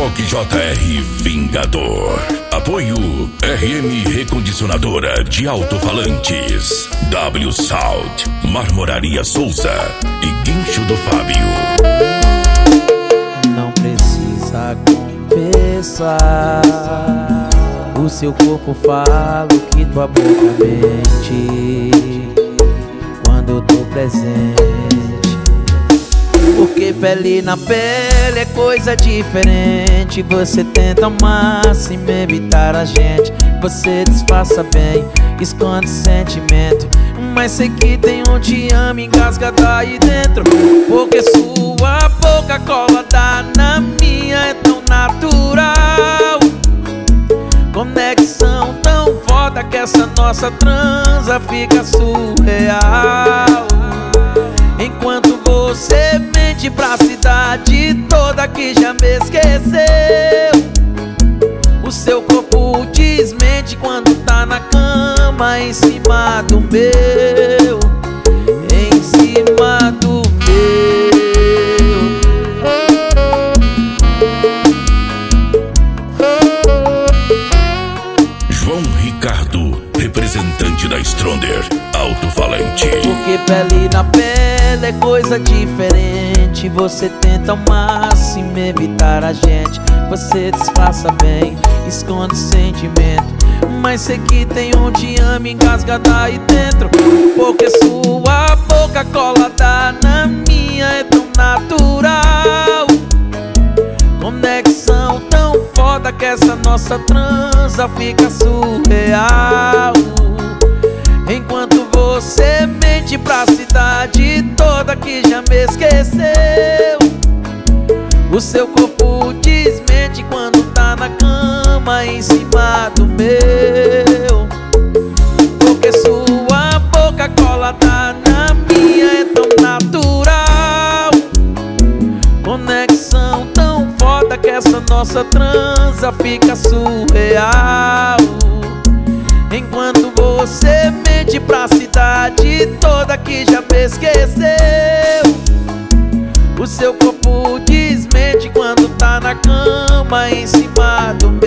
Rock JR Vingador. Apoio RM Recondicionadora de Alto-Falantes, W Sound, Marmoraria Souza e Guincho do Fábio. Não precisa confessar, o seu corpo fala o que tua boca mente quando eu tô presente. Porque pele na pele é coisa diferente. Você tenta ao máximo evitar a gente. Você disfarça bem, esconde sentimento, mas sei que tem um te ama engasgado aí dentro. Porque sua boca colada na minha é tão natural, conexão tão foda que essa nossa transa fica surreal. Enquanto você mente pra cidade toda que já me esqueceu, o seu corpo desmente quando tá na cama em cima do meu, em cima do meu. João Ricardo, representante da Stronder, Alto-Falante. Porque pele na pele é coisa diferente. Você tenta ao máximo evitar a gente. Você disfarça bem, esconde sentimento, mas sei que tem um te ama engasgado aí dentro. Porque sua boca colada na minha é tão natural, conexão tão foda que essa nossa transa fica surreal. Enquanto você mente pra cidade toda que já me esqueceu, o seu corpo desmente quando tá na cama em cima do meu. Porque sua boca colada na minha é tão natural, conexão tão foda que essa nossa transa fica surreal. Enquanto você mente pra cidade toda que já me esqueceu, o seu corpo desmente quando tá na cama em cima do meu.